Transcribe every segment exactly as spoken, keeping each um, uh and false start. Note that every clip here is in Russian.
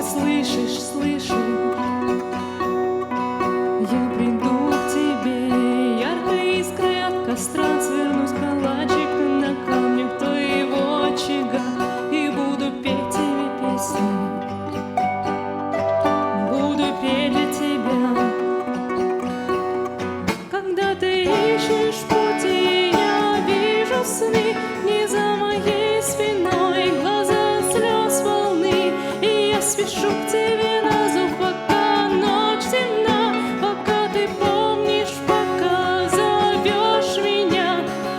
слышишь, слышишь? Я приду к тебе, яркой искрой от костра, свернусь калачик на камнях твоего очага и буду петь тебе песни, буду петь для тебя. Когда ты ищешь пути, я вижу сны, не за моей спиной глаза слез волны, и я спешу к тебе на зов, пока ночь темна, пока ты помнишь, пока зовешь меня.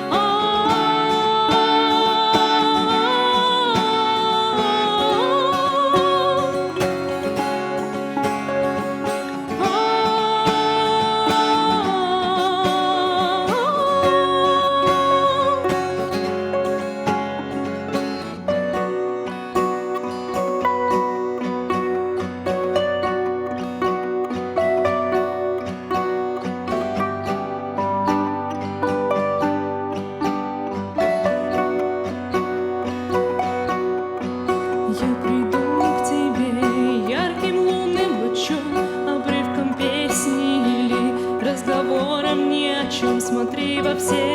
Я приду к тебе ярким лунным лучом, обрывком песни или разговором ни о чем. Смотри во все